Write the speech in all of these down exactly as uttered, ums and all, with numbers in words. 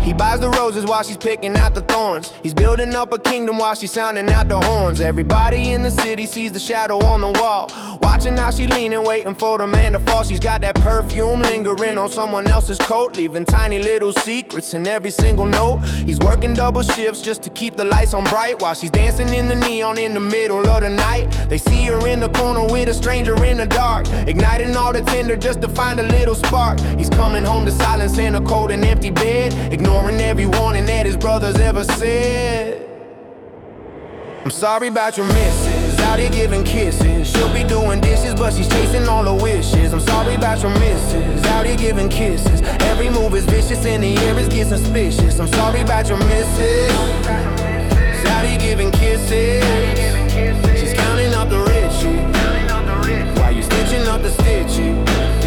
He buys the roses while she's picking out the thorns. He's building up a kingdom while she's sounding out the horns. Everybody in the city sees the shadow on the wall, watching how she leaning, waiting for the man to fall. She's got that perfume lingering on someone else's coat, leaving tiny little secrets in every single note. He's working double shifts just to keep the lights on bright, while she's dancing in the neon in the middle of the night. They see her in the corner with a stranger in the dark, igniting all the tinder just to find a little spark. He's coming home to silence in a cold and empty bed, ignoring every warning that his brothers ever said. I'm sorry about your missus, out here giving kisses. She'll be doing dishes, but she's chasing all her wishes. I'm sorry about your missus, out here giving kisses. Every move is vicious and the air is getting suspicious. I'm sorry about your missus, out here giving kisses. She's counting up the riches while you stitching up the stitches.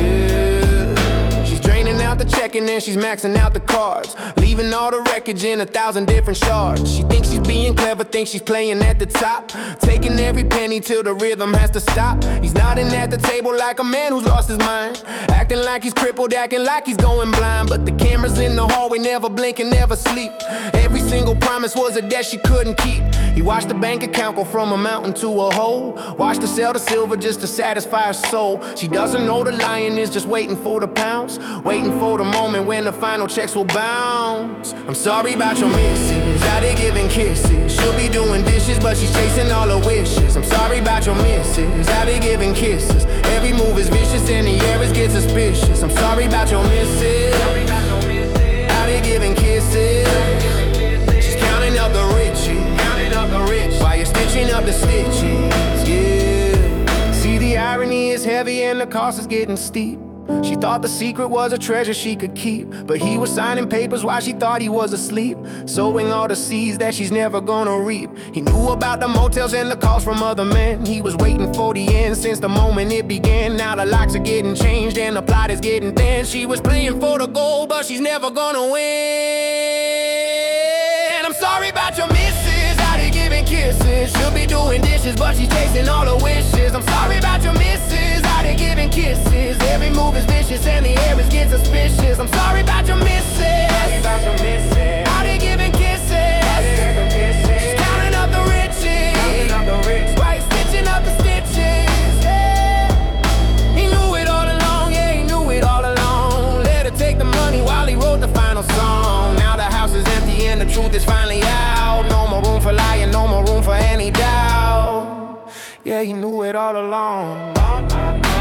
Yeah. She's draining out the checking and she's maxing out the cards, leaving all the wreckage in a thousand different shards. She thinks she's being clever, thinks she's playing at the top, taking every penny till the rhythm has to stop. He's nodding at the table like a man who's lost his mind, acting like he's crippled, acting like he's going blind. But the cameras in the hallway never blink and never sleep. Every single promise was a debt she couldn't keep. He watched the bank account go from a mountain to a hole, watched her sell the silver just to satisfy her soul. She doesn't know the lion is just waiting for the pounce, waiting for the moment when the final checks will bounce. I'm sorry about your missus, out here giving kisses. She'll be doing dishes, but she's chasing all her wishes. I'm sorry about your missus, out here giving kisses. Every move is vicious and the air is getting suspicious. I'm sorry about your missus, out here giving kisses. She's counting up the riches while you're stitching up the stitches. Yeah. See, the irony is heavy and the cost is getting steep. She thought the secret was a treasure she could keep, but he was signing papers while she thought he was asleep, sowing all the seeds that she's never gonna reap. He knew about the motels and the calls from other men. He was waiting for the end since the moment it began. Now the locks are getting changed and the plot is getting thin. She was playing for the gold, but she's never gonna win. I'm sorry about your missus, out here giving kisses. She'll be doing dishes, but she's chasing all her wishes. I'm sorry about your missus, out here giving kisses. Every move is vicious and the air is getting suspicious. I'm sorry about your missus, out here giving kisses. She's counting up the riches while you're stitching up the stitches. Yeah. He knew it all along, yeah, he knew it all along. Let her take the money while he wrote the final song. Now the house is empty and the truth is finally out. No more room for lying, no more room for any doubt. Yeah, he knew it all along.